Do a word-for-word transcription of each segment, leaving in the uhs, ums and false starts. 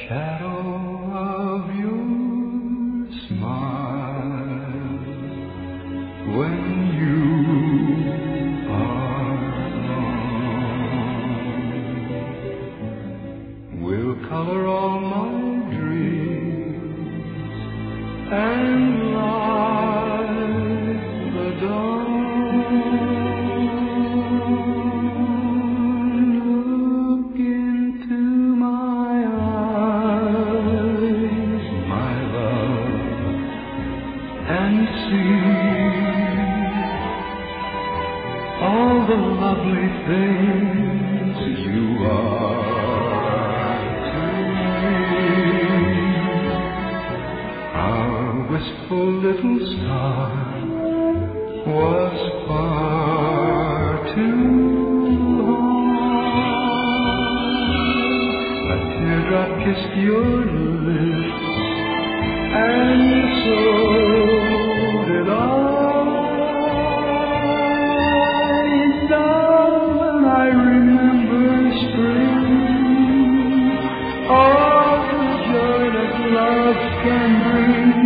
shadow of your smile when you are gone will color all my dreams and light the dawn. And see all the lovely things you are to me. Our wistful little star was far too high. A teardrop kissed your lips, and so did I. Now I remember spring, all the joy that love can bring.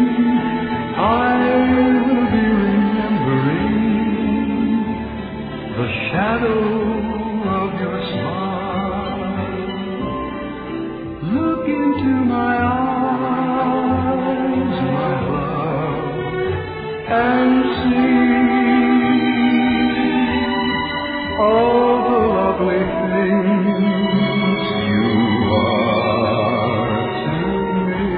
I'll be remembering the shadow of your smile. Look into my eyes, my love, and see all the lovely things you are to me.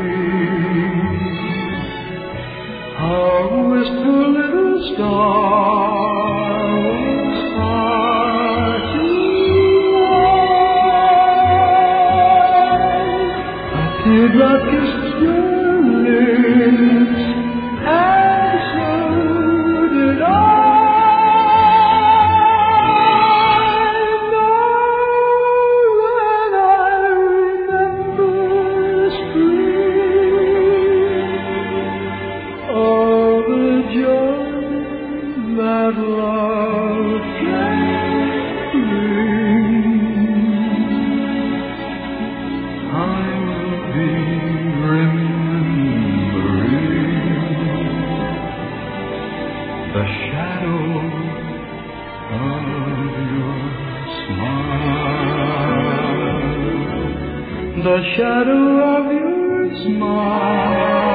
Our wistful little star was far too high. A teardrop kissed your lips, and so did I. That love can bring, I will be remembering the shadow of your smile, the shadow of your smile.